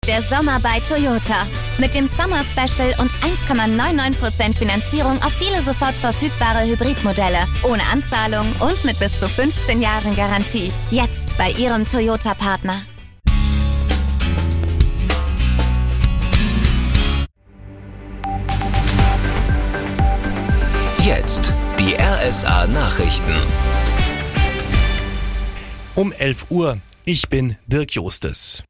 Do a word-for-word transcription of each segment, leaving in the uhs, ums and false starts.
der Sommer bei Toyota. Mit dem Summer Special und eins Komma neunundneunzig Prozent Finanzierung auf viele sofort verfügbare Hybridmodelle. Ohne Anzahlung und mit bis zu fünfzehn Jahren Garantie. Jetzt bei Ihrem Toyota-Partner. Jetzt die R S A-Nachrichten. Um elf Uhr. Ich bin Dirk Jostes.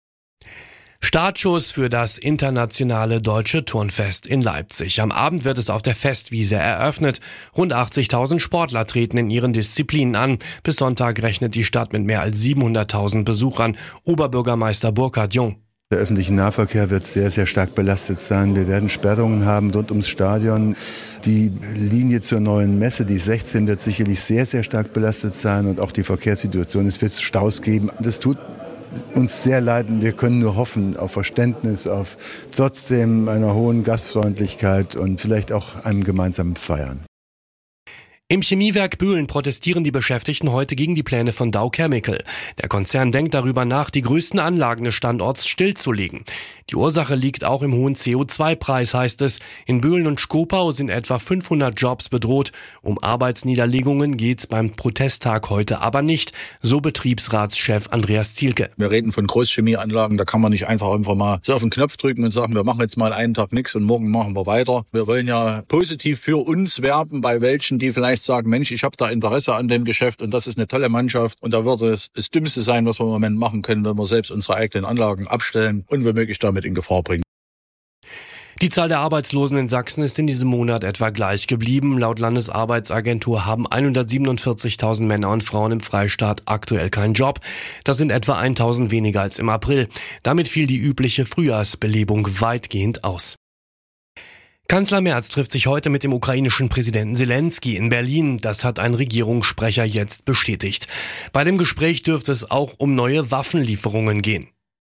Startschuss für das internationale Deutsche Turnfest in Leipzig. Am Abend wird es auf der Festwiese eröffnet. Rund achtzigtausend Sportler treten in ihren Disziplinen an. Bis Sonntag rechnet die Stadt mit mehr als siebenhunderttausend Besuchern. Oberbürgermeister Burkhard Jung. Der öffentliche Nahverkehr wird sehr, sehr stark belastet sein. Wir werden Sperrungen haben rund ums Stadion. Die Linie zur neuen Messe, die sechzehn, wird sicherlich sehr, sehr stark belastet sein und auch die Verkehrssituation. Es wird Staus geben. Das tut uns sehr leid. Wir können nur hoffen auf Verständnis, auf trotzdem einer hohen Gastfreundlichkeit und vielleicht auch einem gemeinsamen Feiern. Im Chemiewerk Bühlen protestieren die Beschäftigten heute gegen die Pläne von Dow Chemical. Der Konzern denkt darüber nach, die größten Anlagen des Standorts stillzulegen. Die Ursache liegt auch im hohen C O zwei Preis, heißt es. In Bühlen und Schkopau sind etwa fünfhundert Jobs bedroht. Um Arbeitsniederlegungen geht's beim Protesttag heute aber nicht, so Betriebsratschef Andreas Zielke. Wir reden von Großchemieanlagen, da kann man nicht einfach einfach mal so auf den Knopf drücken und sagen, wir machen jetzt mal einen Tag nichts und morgen machen wir weiter. Wir wollen ja positiv für uns werben, bei welchen, die vielleicht sagen, Mensch, ich habe da Interesse an dem Geschäft und das ist eine tolle Mannschaft und da würde es das Dümmste sein, was wir im Moment machen können, wenn wir selbst unsere eigenen Anlagen abstellen und womöglich damit in Gefahr bringen. Die Zahl der Arbeitslosen in Sachsen ist in diesem Monat etwa gleich geblieben. Laut Landesarbeitsagentur haben hundertsiebenundvierzigtausend Männer und Frauen im Freistaat aktuell keinen Job. Das sind etwa tausend weniger als im April. Damit fiel die übliche Frühjahrsbelebung weitgehend aus. Kanzler Merz trifft sich heute mit dem ukrainischen Präsidenten Selenskyj in Berlin. Das hat ein Regierungssprecher jetzt bestätigt. Bei dem Gespräch dürfte es auch um neue Waffenlieferungen gehen.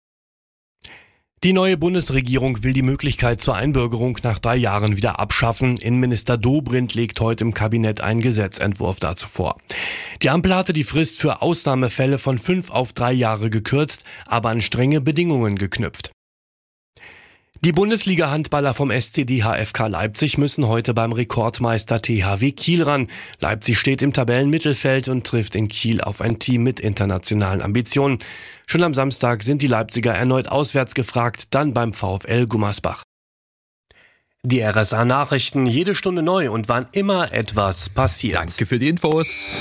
Die neue Bundesregierung will die Möglichkeit zur Einbürgerung nach drei Jahren wieder abschaffen. Innenminister Dobrindt legt heute im Kabinett einen Gesetzentwurf dazu vor. Die Ampel hatte die Frist für Ausnahmefälle von fünf auf drei Jahre gekürzt, aber an strenge Bedingungen geknüpft. Die Bundesliga-Handballer vom S C D H F K Leipzig müssen heute beim Rekordmeister T H W Kiel ran. Leipzig steht im Tabellenmittelfeld und trifft in Kiel auf ein Team mit internationalen Ambitionen. Schon am Samstag sind die Leipziger erneut auswärts gefragt, dann beim VfL Gummersbach. Die R S A-Nachrichten, jede Stunde neu und wann immer etwas passiert. Danke für die Infos.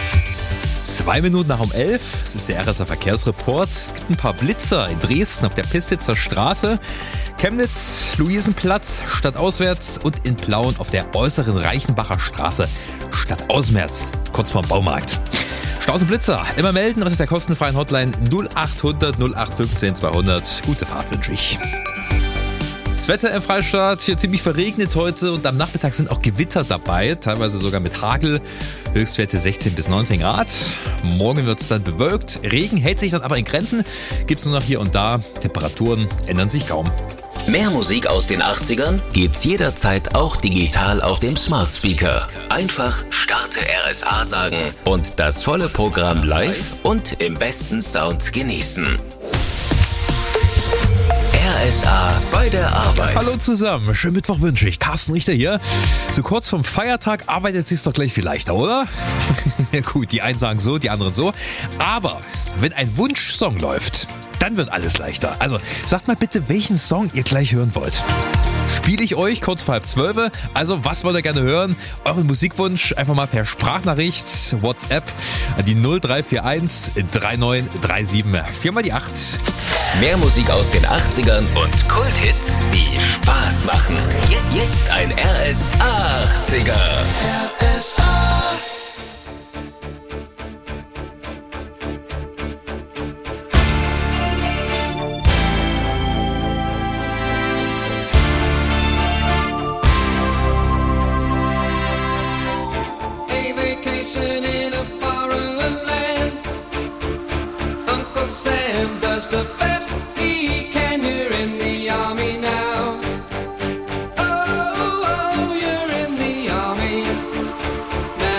Zwei Minuten nach um elf, es ist der R S A-Verkehrsreport. Es gibt ein paar Blitzer in Dresden auf der Pissitzer Straße, Chemnitz, Luisenplatz, stadtauswärts und in Plauen auf der äußeren Reichenbacher Straße, stadtauswärts, kurz vorm Baumarkt. Staus und Blitzer, immer melden unter der kostenfreien Hotline null achthundert null acht fünfzehn zweihundert. Gute Fahrt wünsche ich. Das Wetter im Freistaat hier ziemlich verregnet heute und am Nachmittag sind auch Gewitter dabei, teilweise sogar mit Hagel. Höchstwerte sechzehn bis neunzehn Grad. Morgen wird es dann bewölkt. Regen hält sich dann aber in Grenzen. Gibt es nur noch hier und da. Temperaturen ändern sich kaum. Mehr Musik aus den achtzigern gibt's jederzeit auch digital auf dem Smart Speaker. Einfach Starte R S A sagen und das volle Programm live und im besten Sound genießen. R S A bei der Arbeit. Hallo zusammen, schönen Mittwoch wünsche ich. Carsten Richter hier. So kurz vorm Feiertag arbeitet es sich doch gleich viel leichter, oder? Ja gut, die einen sagen so, die anderen so. Aber wenn ein Wunschsong läuft, dann wird alles leichter. Also sagt mal bitte, welchen Song ihr gleich hören wollt. Spiele ich euch kurz vor halb zwölf. Also was wollt ihr gerne hören? Euren Musikwunsch einfach mal per Sprachnachricht, WhatsApp an die null drei vier eins drei neun drei sieben vier mal die acht. Mehr Musik aus den achtzigern und Kulthits, die Spaß machen. Jetzt, jetzt ein R S achtziger. R S A. Now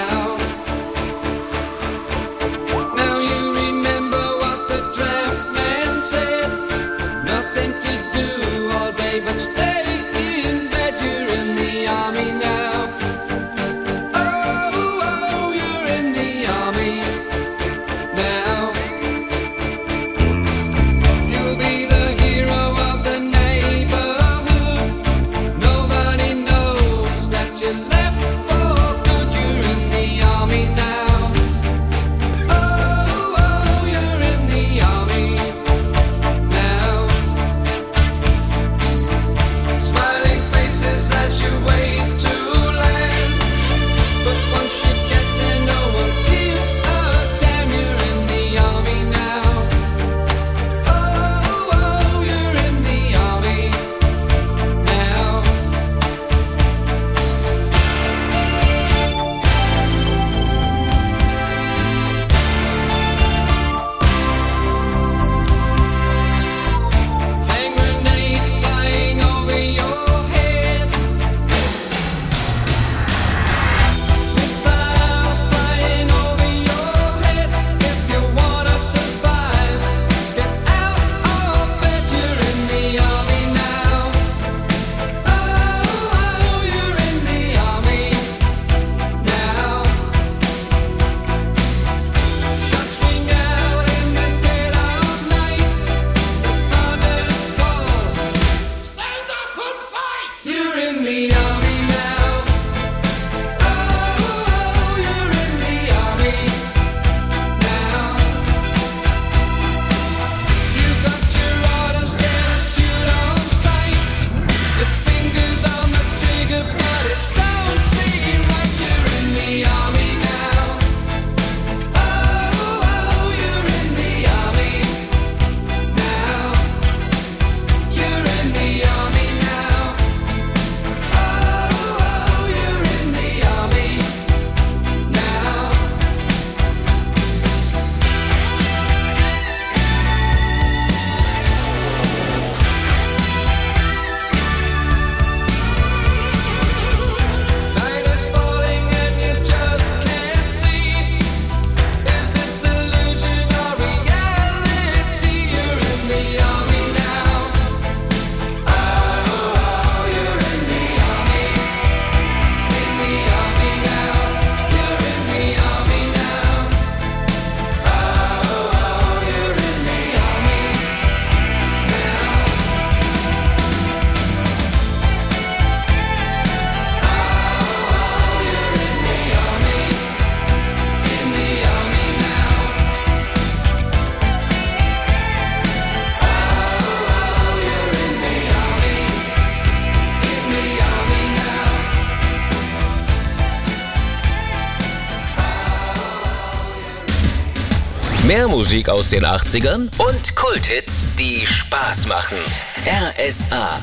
Mehr Musik aus den achtzigern und Kulthits, die Spaß machen. R S A.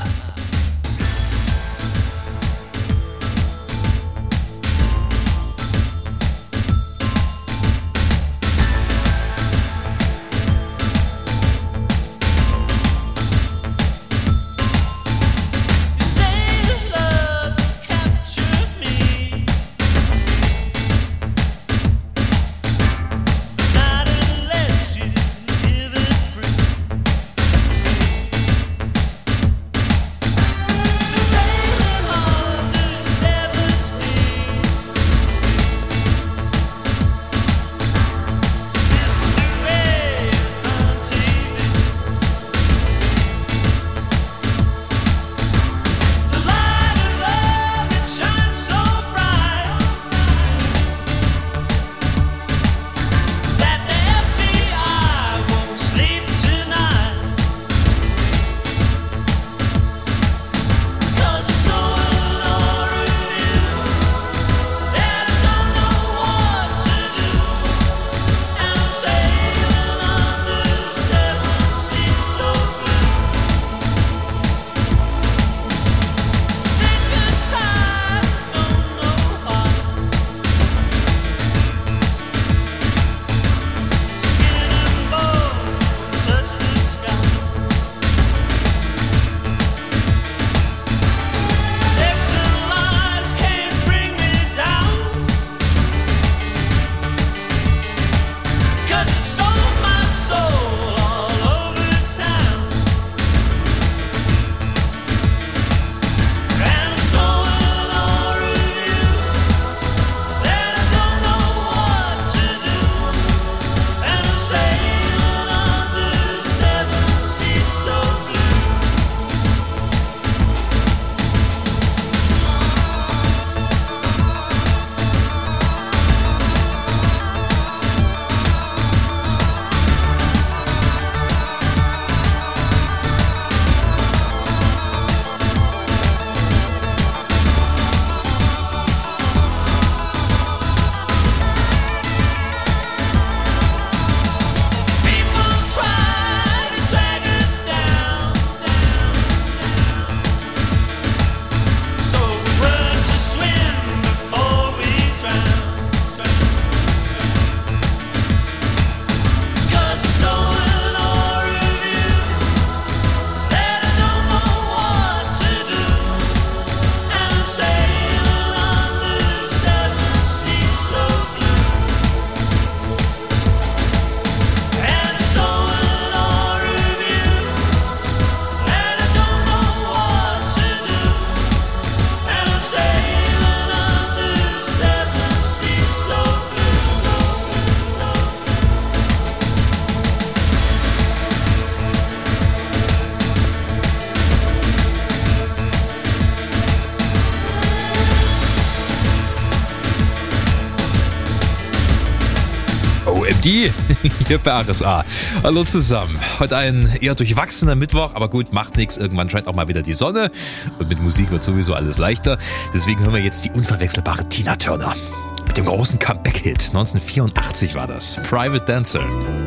Die hier bei R S A. Hallo zusammen. Heute ein eher durchwachsener Mittwoch, aber gut, macht nichts. Irgendwann scheint auch mal wieder die Sonne und mit Musik wird sowieso alles leichter. Deswegen hören wir jetzt die unverwechselbare Tina Turner. Mit dem großen Comeback-Hit. neunzehnhundertvierundachtzig war das. Private Dancer.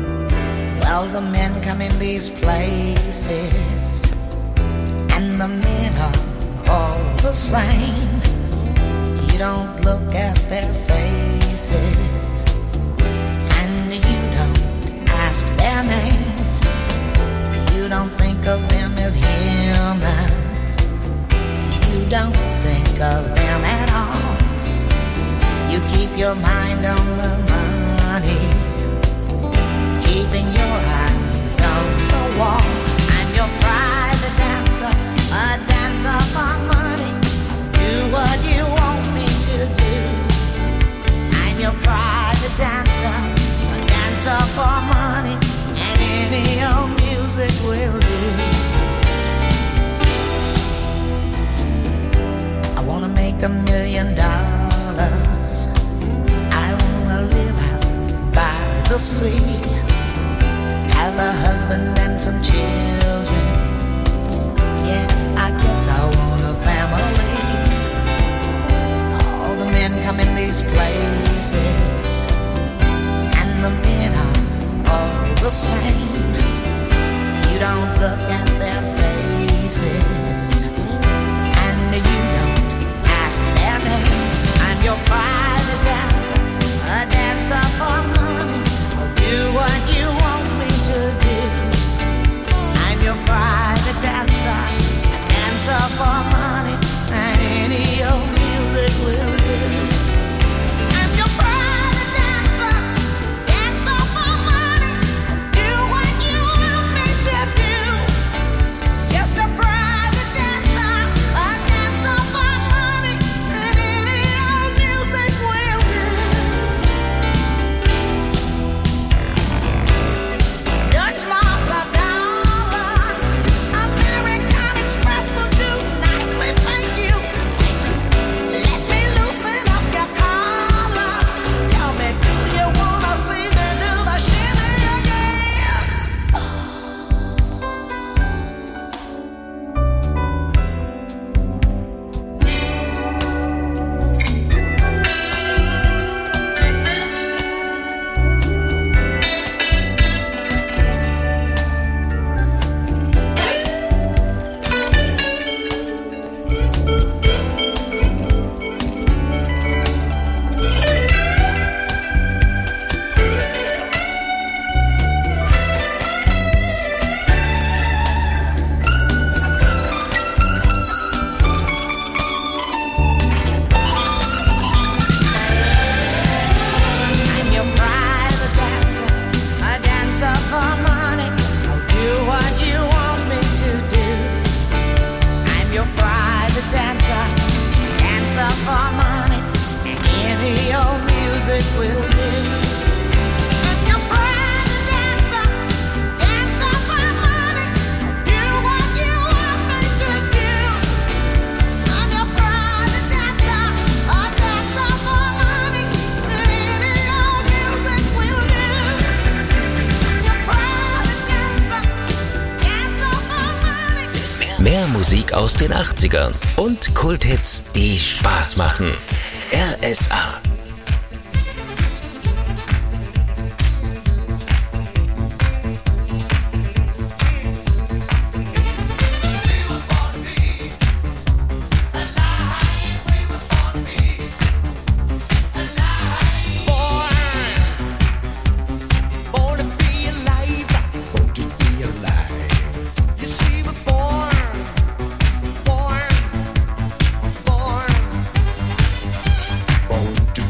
Well, the men come in these places and the men are all the same. You don't look at their faces. Ask their names. You don't think of them as human. You don't think of them at all. You keep your mind on the money, keeping your eyes on the wall. I'm your private dancer, a dancer for money. Do what you want me to do. I'm your private dancer, dancer for money, and any old music will do. I wanna make a million dollars. I wanna live out by the sea, have a husband and some children, Mehr Musik aus den achtzigern und Kulthits, die Spaß machen. R S A. Born to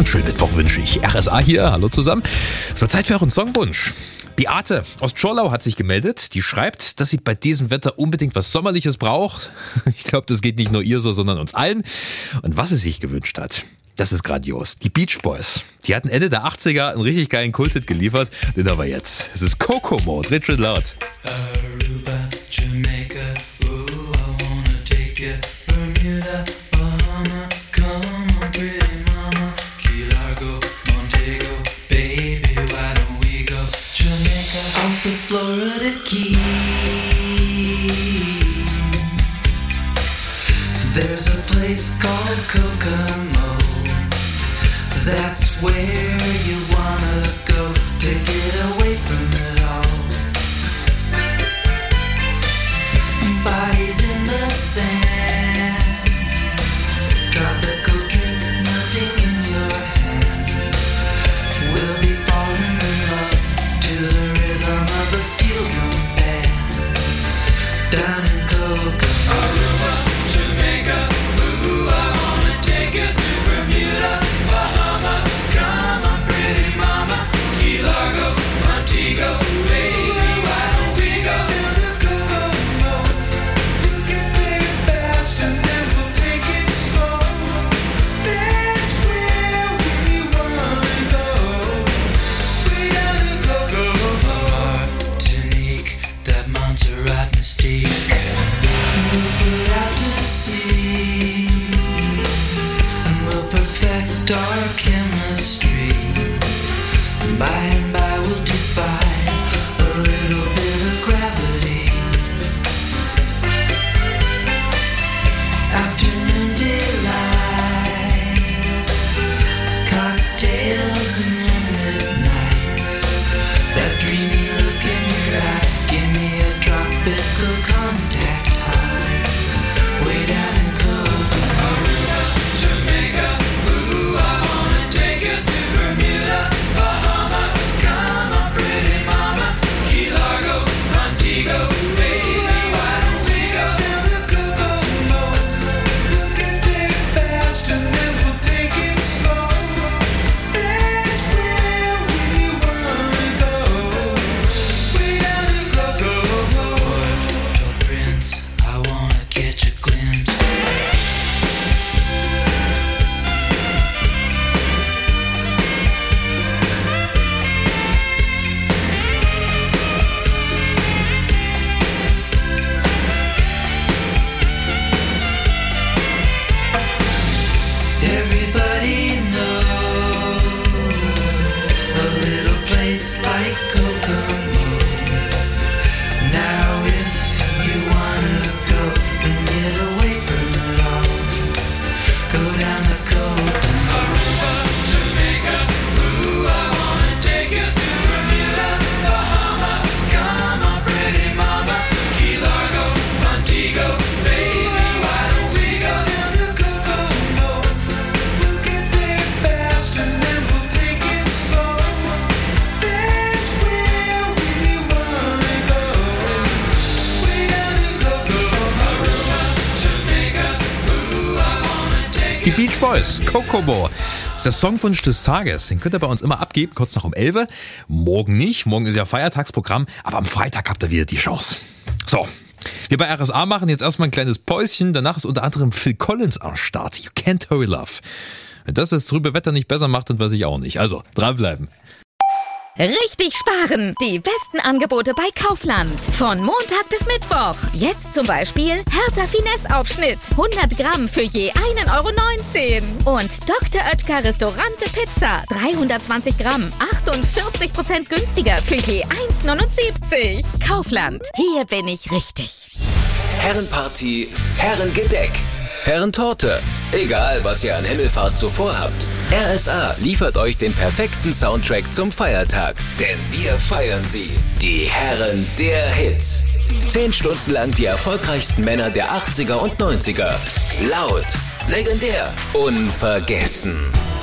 schönen Mittwoch wünsche ich. R S A hier, hallo zusammen. Es wird Zeit für euren Songwunsch. Beate aus Tschorlau hat sich gemeldet. Die schreibt, dass sie bei diesem Wetter unbedingt was Sommerliches braucht. Ich glaube, das geht nicht nur ihr so, sondern uns allen. Und was sie sich gewünscht hat, das ist grandios. Die Beach Boys. Die hatten Ende der achtziger einen richtig geilen Kulthit geliefert. Den aber jetzt. Es ist Kokomo, Richard Loud. Aruba, Jamaica, ooh, I wanna take you. Bermuda, Bahama, come on, pretty mama. Key Largo, Montego, baby, why don't we go? Jamaica, off the Florida Keys. There's a place called Kokomo. That's where you wanna go to get away from it all. Bodies in the sand, tropical drink melting in your hand. We'll be falling in love to the rhythm of a steel drum band. Down in Kokomo, Aruba, Jamaica, ooh, I wanna take you to Bermuda, Bahama, come on, pretty mama, Key Largo, Montego, baby, why don't we go down to Kokomo? You can play it fast and then we'll take it slow. That's where we wanna go. Way down to Kokomo. Martinique, that Montserrat mystique. We'll put out to sea and we'll perfect our chemistry. By and by we'll defy a little bit of gravity. Afternoon delight, cocktails and moonlit nights. That dreamy look in your eye, give me a tropical contact high. Way down in Kokomo, Aruba, Jamaica, ooh, I wanna take you to Bermuda, Bahama, come on, pretty mama, Key Largo, Montego, baby, why don't we go down to Kokomo? You can play it fast and then we'll take it slow. That's where we wanna go. Way down to Kokomo. Puerto Prince, I wanna catch a glimpse. Everybody knows a little place like Kokomo. Now if you wanna go and get away from it all, go down to Kokomo. Aruba, Jamaica, ooh, I wanna take you to Bermuda, Bahama, come on, pretty mama, Key Largo, Montego, baby, why don't we go down to Kokomo? You can play it fast and then we'll take it slow. That's where we wanna go. Way down to Kokomo, Aruba, Jamaica, ooh, I wanna take Die Beach Boys, Kokomo. Das ist der Songwunsch des Tages. Den könnt ihr bei uns immer abgeben, kurz nach um elf. Morgen nicht. Morgen ist ja Feiertagsprogramm. Aber am Freitag habt ihr wieder die Chance. So. Wir bei R S A machen jetzt erstmal ein kleines Päuschen. Danach ist unter anderem Phil Collins am Start. You Can't Hurry Love. Wenn das das trübe Wetter nicht besser macht, dann weiß ich auch nicht. Also, dranbleiben. Richtig sparen! Die besten Angebote bei Kaufland. Von Montag bis Mittwoch. Jetzt zum Beispiel Hertha Finesse-Aufschnitt. hundert Gramm für je ein Euro neunzehn. Und Doktor Oetker Restaurante Pizza. dreihundertzwanzig Gramm. achtundvierzig Prozent günstiger für je eins neunundsiebzig. Kaufland. Hier bin ich richtig. Herrenparty, Herrengedeck, Herrentorte. Egal, was ihr an Himmelfahrt zuvor habt. R S A liefert euch den perfekten Soundtrack zum Feiertag. Denn wir feiern sie. Die Herren der Hits. Zehn Stunden lang die erfolgreichsten Männer der achtziger und neunziger. Laut, legendär, unvergessen.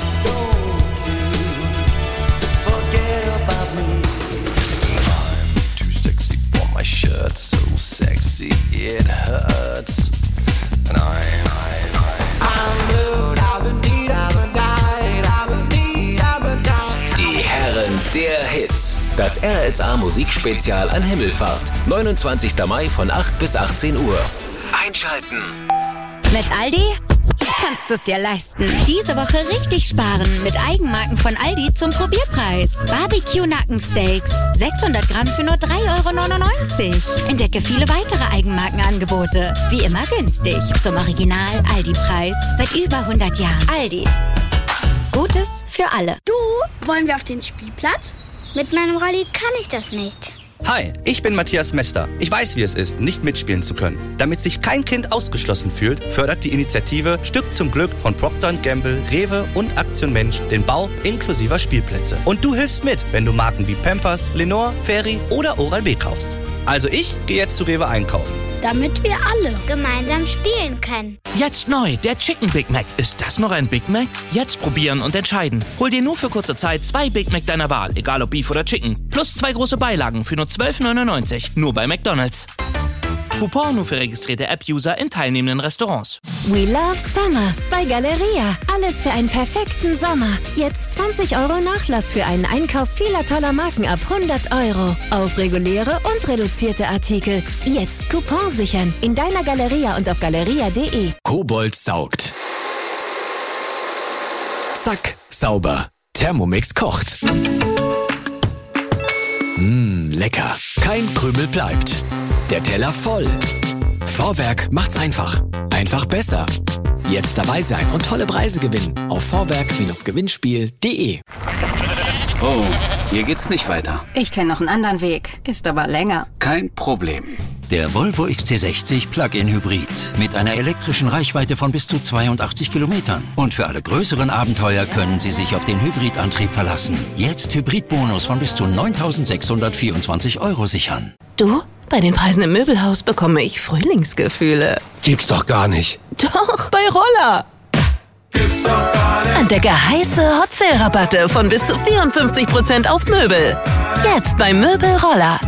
My shirt's so sexy, it hurts. And I, I, I, I'm good, I've been need, I've been died, I've been need. Das R S A Musikspezial an Himmelfahrt. neunundzwanzigster Mai von acht bis achtzehn Uhr. Einschalten! Mit Aldi kannst du es dir leisten. Diese Woche richtig sparen mit Eigenmarken von Aldi zum Probierpreis. Barbecue Nackensteaks. sechshundert Gramm für nur drei Euro neunundneunzig. Entdecke viele weitere Eigenmarkenangebote. Wie immer günstig. Zum Original Aldi-Preis. Seit über hundert Jahren. Aldi. Gutes für alle. Du, wollen wir auf den Spielplatz? Mit meinem Rolli kann ich das nicht. Hi, ich bin Matthias Mester. Ich weiß, wie es ist, nicht mitspielen zu können. Damit sich kein Kind ausgeschlossen fühlt, fördert die Initiative Stück zum Glück von Procter und Gamble, Rewe und Aktion Mensch den Bau inklusiver Spielplätze. Und du hilfst mit, wenn du Marken wie Pampers, Lenore, Fairy oder Oral-B kaufst. Also ich gehe jetzt zu Rewe einkaufen. Damit wir alle gemeinsam spielen können. Jetzt neu, der Chicken Big Mac. Ist das noch ein Big Mac? Jetzt probieren und entscheiden. Hol dir nur für kurze Zeit zwei Big Mac deiner Wahl, egal ob Beef oder Chicken. Plus zwei große Beilagen für nur zwölf neunundneunzig. Nur bei McDonald's. Coupon nur für registrierte App-User in teilnehmenden Restaurants. We love Summer bei Galeria. Alles für einen perfekten Sommer. Jetzt zwanzig Euro Nachlass für einen Einkauf vieler toller Marken ab hundert Euro. Auf reguläre und reduzierte Artikel. Jetzt Coupon sichern. In deiner Galeria und auf galeria punkt de. Kobold saugt. Zack, sauber. Thermomix kocht. Mmh, lecker. Kein Krümel bleibt. Der Teller voll. Vorwerk macht's einfach. Einfach besser. Jetzt dabei sein und tolle Preise gewinnen auf vorwerk Gewinnspiel punkt de. Oh, hier geht's nicht weiter. Ich kenne noch einen anderen Weg. Ist aber länger. Kein Problem. Der Volvo X C sechzig Plug-in Hybrid mit einer elektrischen Reichweite von bis zu zweiundachtzig Kilometern. Und für alle größeren Abenteuer können Sie sich auf den Hybridantrieb verlassen. Jetzt Hybridbonus von bis zu neuntausendsechshundertvierundzwanzig Euro sichern. Du? Bei den Preisen im Möbelhaus bekomme ich Frühlingsgefühle. Gibt's doch gar nicht. Doch, bei Roller. Gibt's doch gar nicht. Entdecke heiße Hot Sale Rabatte von bis zu vierundfünfzig Prozent auf Möbel. Jetzt bei Möbel Roller.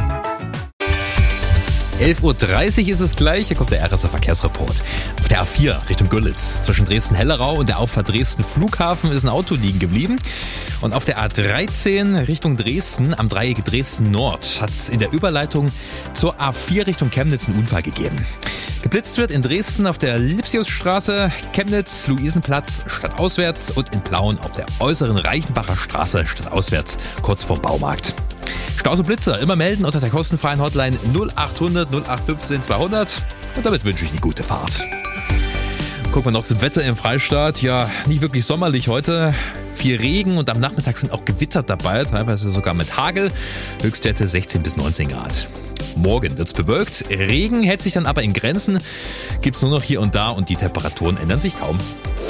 elf Uhr dreißig ist es gleich, hier kommt der R S A-Verkehrsreport. Auf der A vier Richtung Görlitz, zwischen Dresden-Hellerau und der Auffahrt Dresden-Flughafen ist ein Auto liegen geblieben. Und auf der A dreizehn Richtung Dresden, am Dreieck Dresden-Nord, hat es in der Überleitung zur A vier Richtung Chemnitz einen Unfall gegeben. Geblitzt wird in Dresden auf der Lipsiusstraße, Chemnitz, Luisenplatz, stadtauswärts und in Plauen auf der äußeren Reichenbacher Straße, stadtauswärts, kurz vorm Baumarkt. Staus und Blitzer immer melden unter der kostenfreien Hotline null achthundert null acht fünfzehn zweihundert und damit wünsche ich eine gute Fahrt. Gucken wir noch zum Wetter im Freistaat. Ja, nicht wirklich sommerlich heute. Viel Regen und am Nachmittag sind auch Gewitter dabei, teilweise sogar mit Hagel. Höchstwerte sechzehn bis neunzehn Grad. Morgen wird's bewölkt. Regen hält sich dann aber in Grenzen. Gibt's nur noch hier und da und die Temperaturen ändern sich kaum.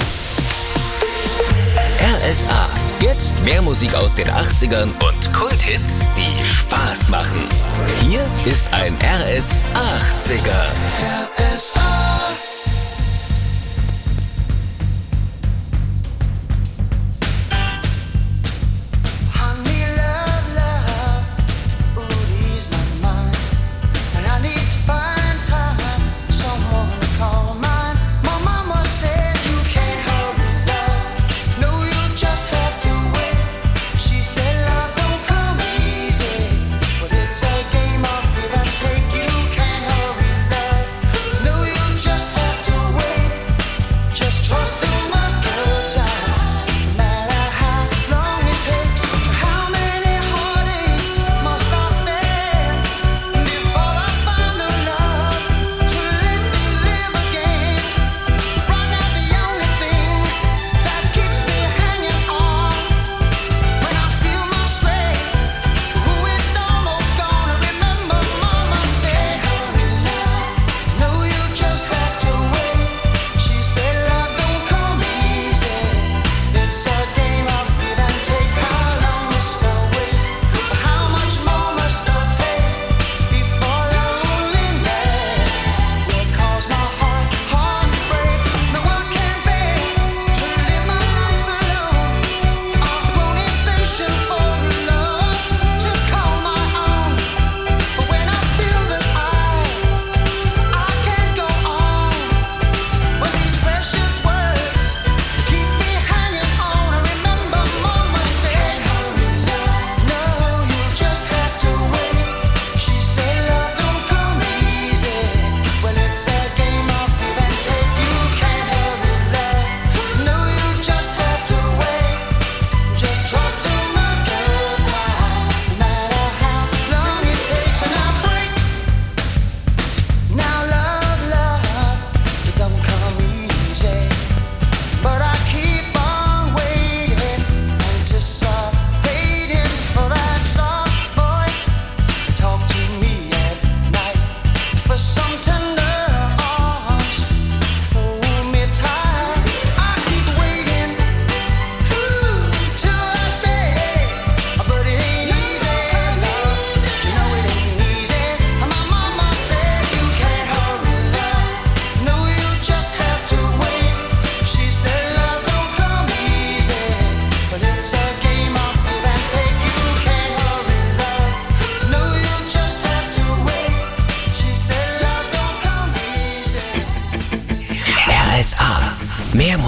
R S A. Jetzt mehr Musik aus den achtzigern und Kulthits, die Spaß machen. Hier ist ein R S achtziger. R S A. It's a game of give and take. You can't hurry love. No, you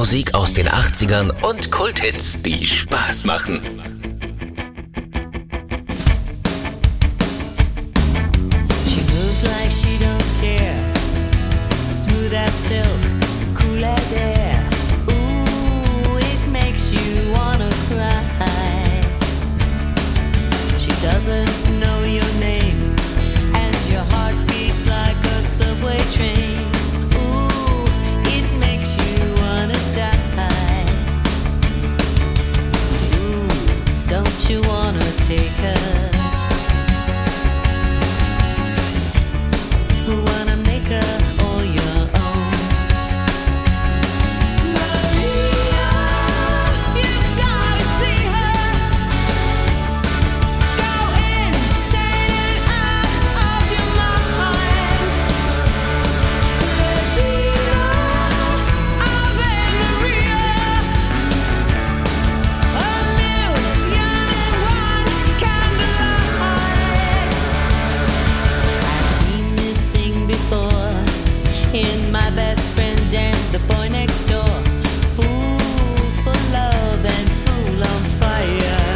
Musik aus den achtzigern und Kulthits, die Spaß machen. She moves like she don't care. Smooth as silk, cool as air. Ooh, it makes you wanna cry. She doesn't know your name, and your heart beats like a subway train. Ooh, it makes you wanna die. Ooh, don't you wanna take her? Who wanna make her all your own? Maria, you've gotta see her. Go insane and out of your mind. Regina, Ave Maria. A million and one candlelights. I've seen this thing before in my best friend and the boy next door. Fool for love and fool on fire.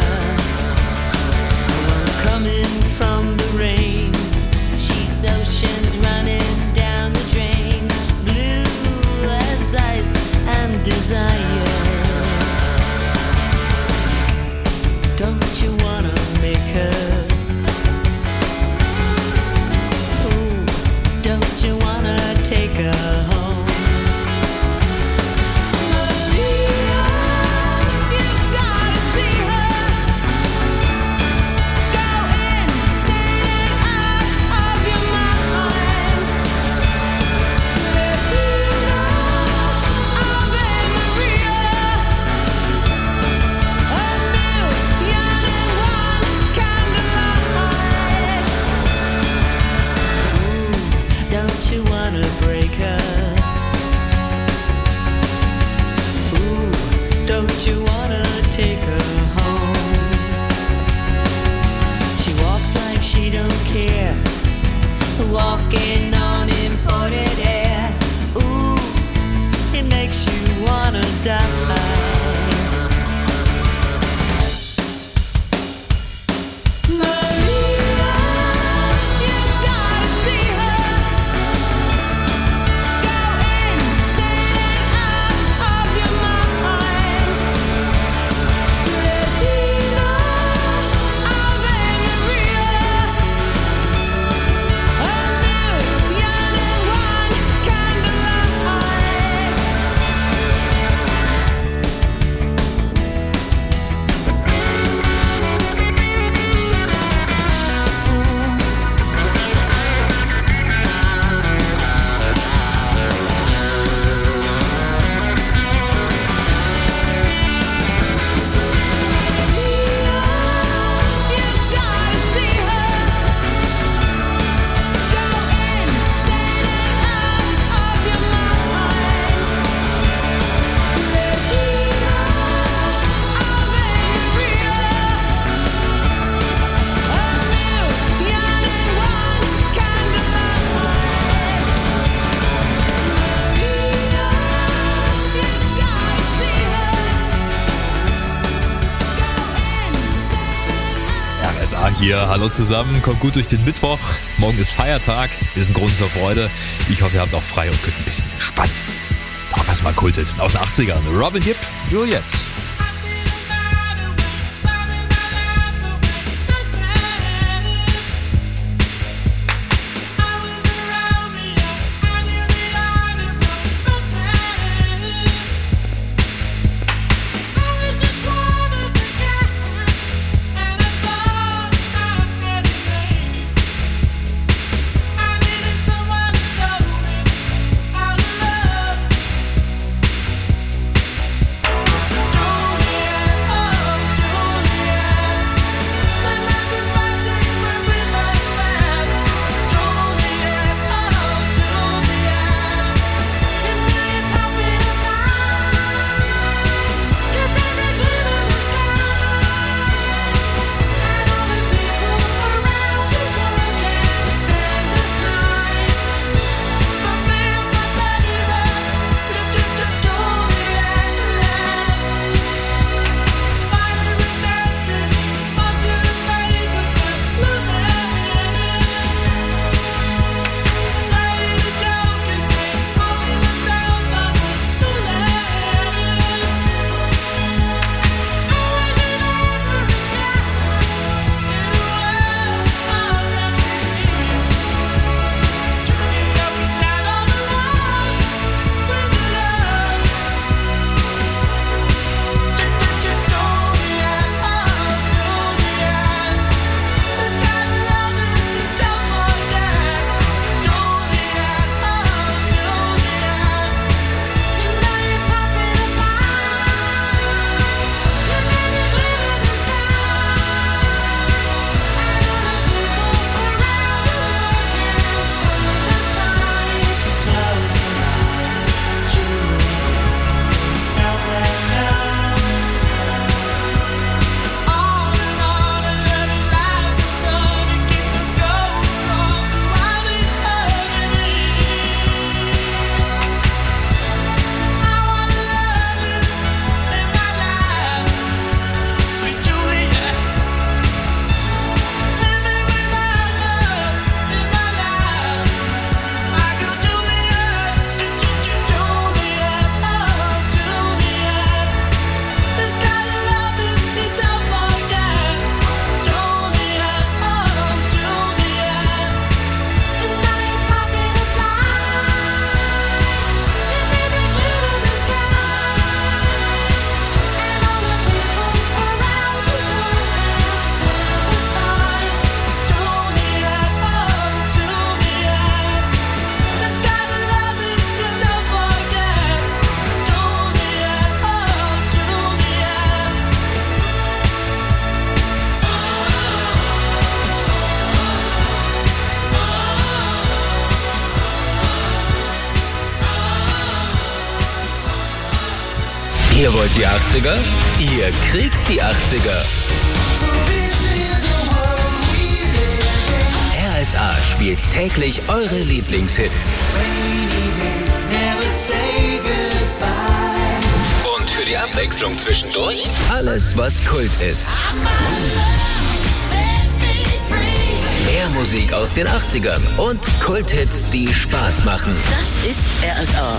Coming from the rain, she's oceans running down the drain. Blue as ice and desire. Don't you wanna make her? Ooh, don't you wanna take her home? Maria, you've gotta see her. Go insane and out of your mind. Regina, Ave Maria. A million and one candlelights. Ooh, don't you wanna break her? Ooh, don't you wanna take her home? She walks like she don't care, walking on imported air. Ooh, it makes you wanna die. Maria, you've gotta see her. Go insane and out of your mind. Regina, Ave Maria. A million and one candlelights. You've gotta see her. Go insane and out of your mind. Regina, Ave Maria. A million and one candlelights. You've gotta see R S A hier, hallo zusammen, kommt gut durch den Mittwoch. Morgen ist Feiertag, ist ein Grund zur Freude. Ich hoffe, ihr habt auch frei und könnt ein bisschen entspannen. Doch was mal kultet aus den achtzigern. Robin Gibb, Juliette. Someone Ihr wollt die achtziger? Ihr kriegt die achtziger. R S A spielt täglich eure Lieblingshits. Und für die Abwechslung zwischendurch alles, was Kult ist. Mehr Musik aus den achtzigern und Kulthits, die Spaß machen. Das ist R S A.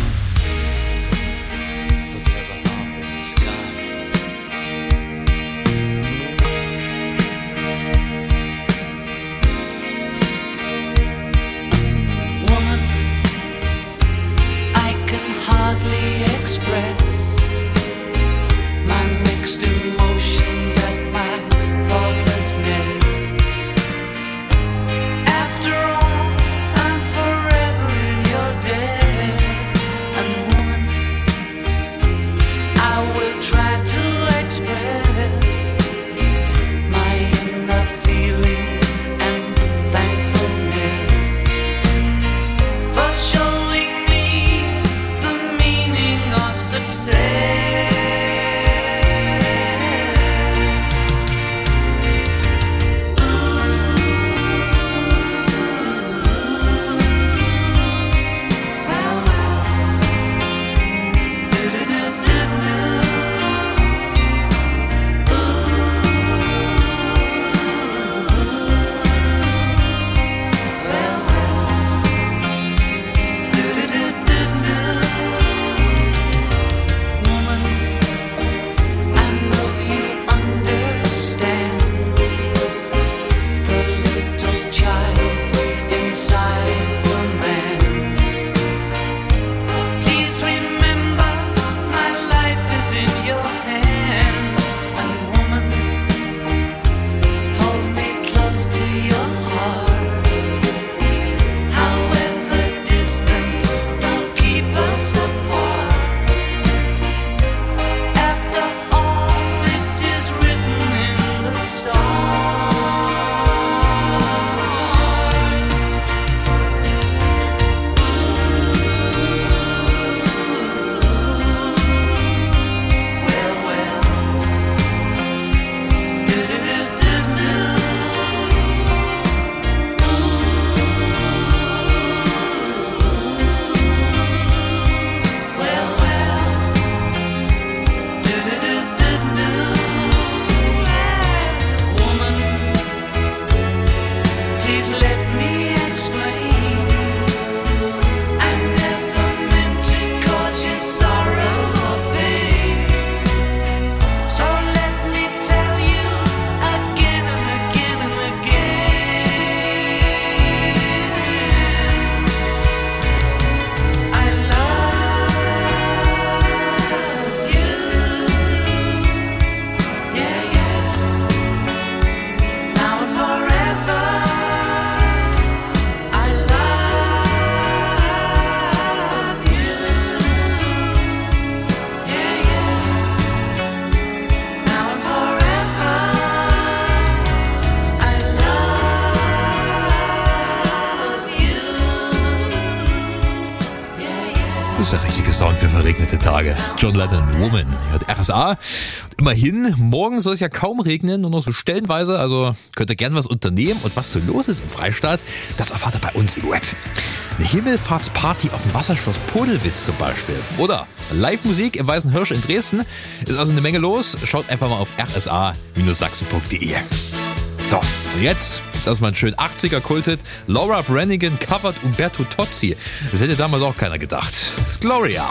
Das ist der richtige Sound für verregnete Tage. John Lennon, Woman. Hört R S A. Und immerhin, morgen soll es ja kaum regnen, nur noch so stellenweise. Also könnt ihr gern was unternehmen. Und was so los ist im Freistaat, das erfahrt ihr bei uns im Web. Eine Himmelfahrtsparty auf dem Wasserschloss Podelwitz zum Beispiel. Oder Live-Musik im Weißen Hirsch in Dresden. Ist also eine Menge los. Schaut einfach mal auf r s a Bindestrich sachsen punkt de. So, und jetzt ist erstmal ein schön achtziger Kulthit. Laura Branigan covert Umberto Tozzi. Das hätte damals auch keiner gedacht. Das ist Gloria.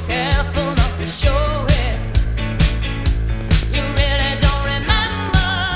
Show it. You really don't remember.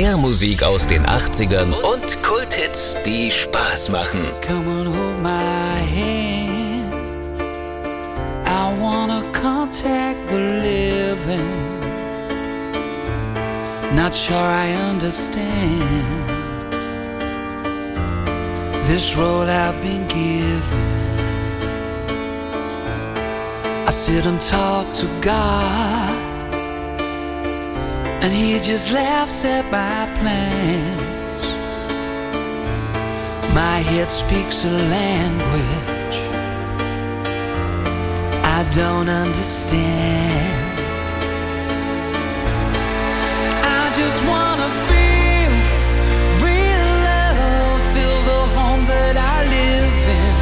Mehr Musik aus den achtzigern und Kulthits, die Spaß machen. Come on, hold my hand. I wanna contact the living. Not sure I understand this road I've been given. I sit and talk to God, and He just laughs at my plans. My head speaks a language I don't understand. I just wanna feel real love, feel the home that I live in.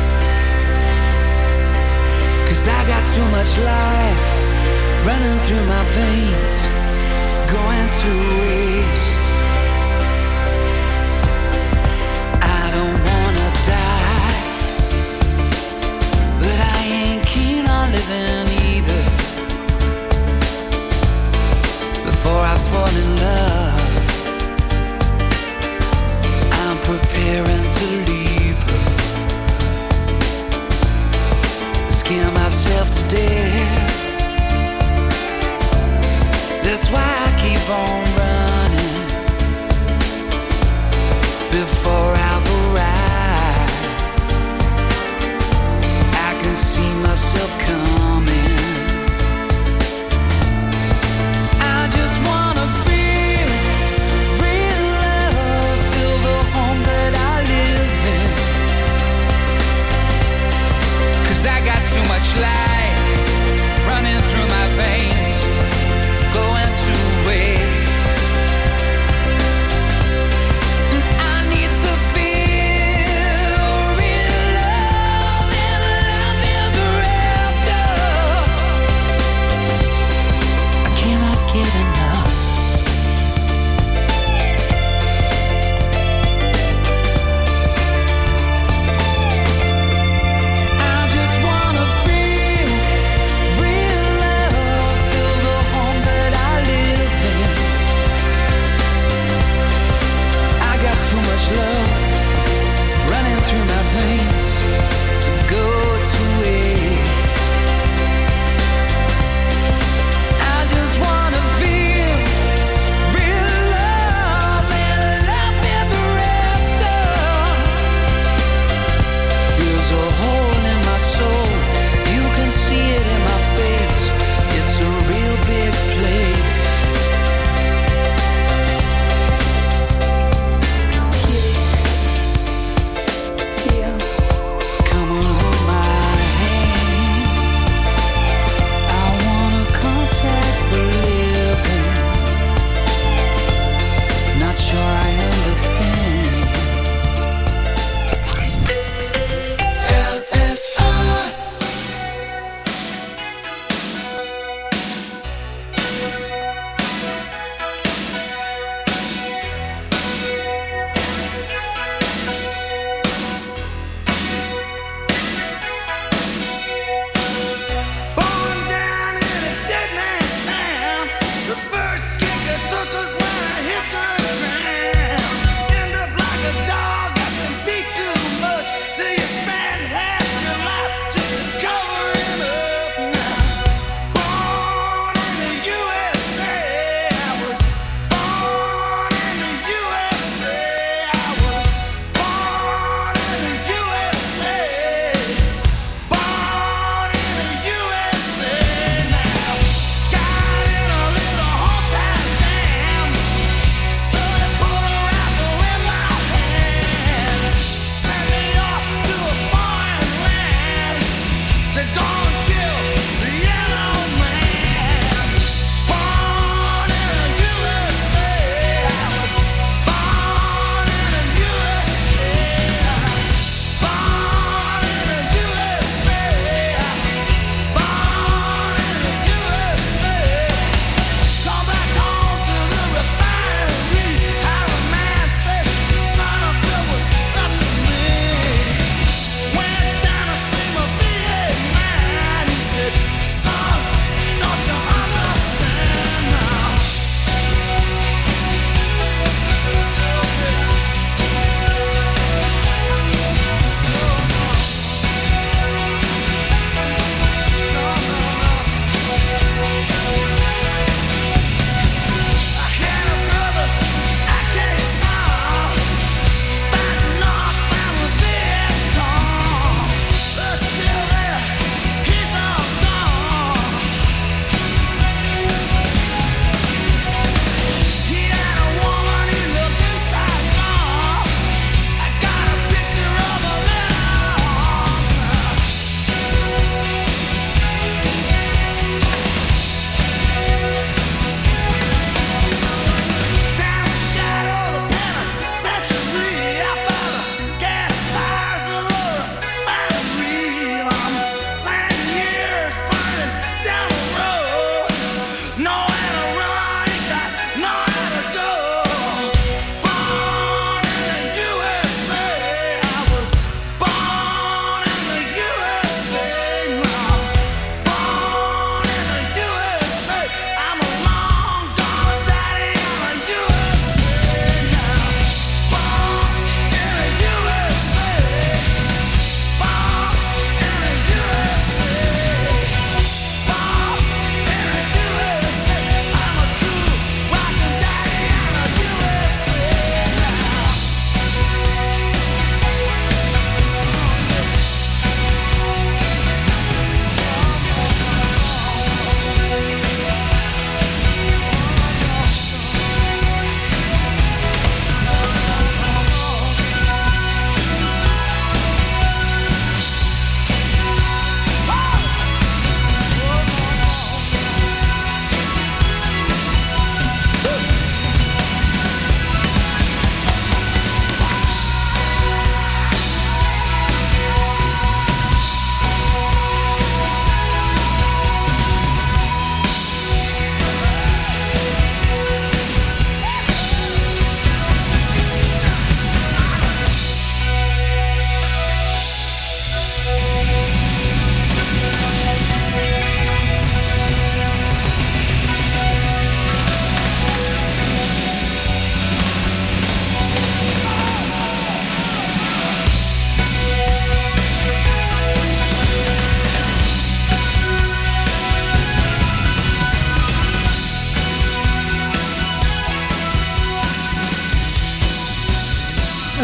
'Cause I got too much life running through my veins, going to waste. I don't wanna die, but I ain't keen on living either. Before I fall in love, I'm preparing to leave her. Scare myself to death. That's why I keep on running.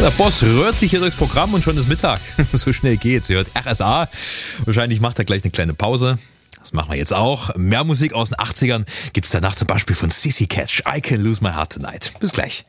Der Boss rührt sich hier durchs Programm und schon ist Mittag. So schnell geht's. Ihr hört R S A. Wahrscheinlich macht er gleich eine kleine Pause. Das machen wir jetzt auch. Mehr Musik aus den achtzigern gibt's danach zum Beispiel von Sissy Catch. I Can Lose My Heart Tonight. Bis gleich.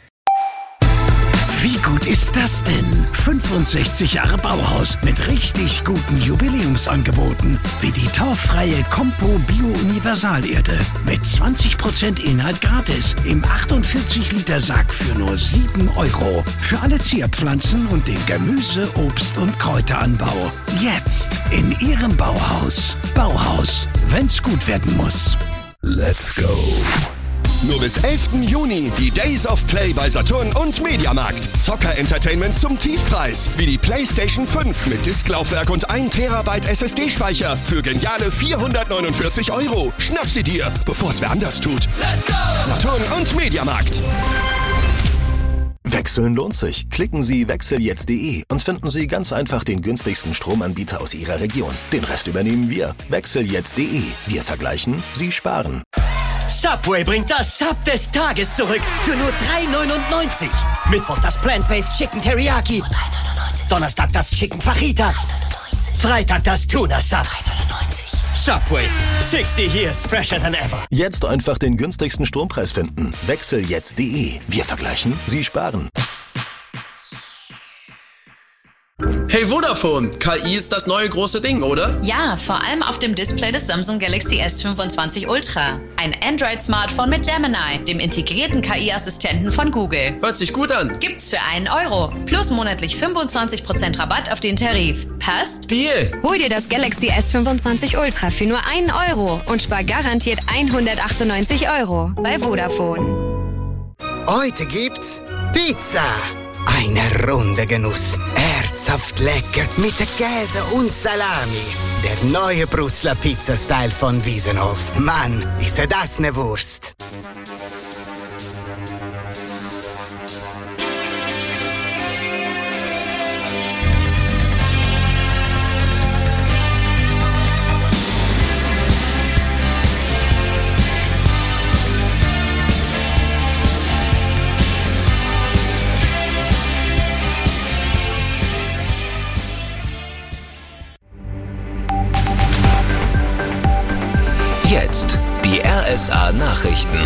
Wie gut ist das denn? fünfundsechzig Jahre Bauhaus mit richtig guten Jubiläumsangeboten. Wie die torffreie Compo Bio Universalerde mit zwanzig Prozent Inhalt gratis im achtundvierzig Liter Sack für nur sieben Euro. Für alle Zierpflanzen und den Gemüse-, Obst- und Kräuteranbau. Jetzt in Ihrem Bauhaus. Bauhaus, wenn's gut werden muss. Let's go. Nur bis elften Juni die Days of Play bei Saturn und Mediamarkt. Zocker-Entertainment zum Tiefpreis. Wie die PlayStation fünf mit Disklaufwerk und ein Terabyte S S D-Speicher für geniale vierhundertneunundvierzig Euro. Schnapp sie dir, bevor es wer anders tut. Let's go! Saturn und Mediamarkt. Wechseln lohnt sich. Klicken Sie wechsel jetzt punkt de und finden Sie ganz einfach den günstigsten Stromanbieter aus Ihrer Region. Den Rest übernehmen wir. wechsel jetzt punkt de. Wir vergleichen, Sie sparen. Subway bringt das Sub des Tages zurück für nur drei neunundneunzig. Mittwoch das Plant-Based Chicken Teriyaki. drei neunundneunzig. Donnerstag das Chicken Fajita. Freitag das Tuna Sub. drei neunundneunzig. Subway. sixty years fresher than ever. Jetzt einfach den günstigsten Strompreis finden. wechsel jetzt punkt de. Wir vergleichen, Sie sparen. Hey Vodafone, K I ist das neue große Ding, oder? Ja, vor allem auf dem Display des Samsung Galaxy S fünfundzwanzig Ultra. Ein Android-Smartphone mit Gemini, dem integrierten K I-Assistenten von Google. Hört sich gut an. Gibt's für einen Euro. Plus monatlich fünfundzwanzig Prozent Rabatt auf den Tarif. Passt? Deal! Hol dir das Galaxy S fünfundzwanzig Ultra für nur einen Euro und spar garantiert hundertachtundneunzig Euro bei Vodafone. Heute gibt's Pizza. Eine runde Genuss. Herzhaft lecker mit Käse und Salami. Der neue Brutzler Pizza-Style von Wiesenhof. Mann, ist das ne Wurst. Jetzt die R S A-Nachrichten.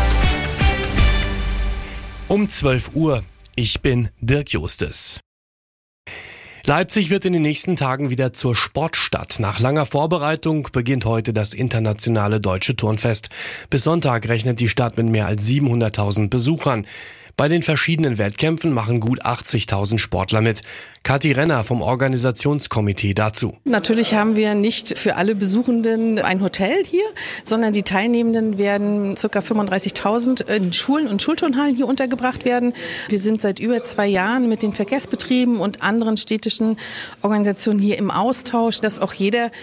Um zwölf Uhr. Ich bin Dirk Justes. Leipzig wird in den nächsten Tagen wieder zur Sportstadt. Nach langer Vorbereitung beginnt heute das internationale Deutsche Turnfest. Bis Sonntag rechnet die Stadt mit mehr als siebenhunderttausend Besuchern. Bei den verschiedenen Wettkämpfen machen gut achtzigtausend Sportler mit. Kathi Renner vom Organisationskomitee dazu. Natürlich haben wir nicht für alle Besuchenden ein Hotel hier, sondern die Teilnehmenden werden ca. fünfunddreißigtausend in Schulen und Schulturnhallen hier untergebracht werden. Wir sind seit über zwei Jahren mit den Verkehrsbetrieben und anderen städtischen Organisationen hier im Austausch, dass auch jeder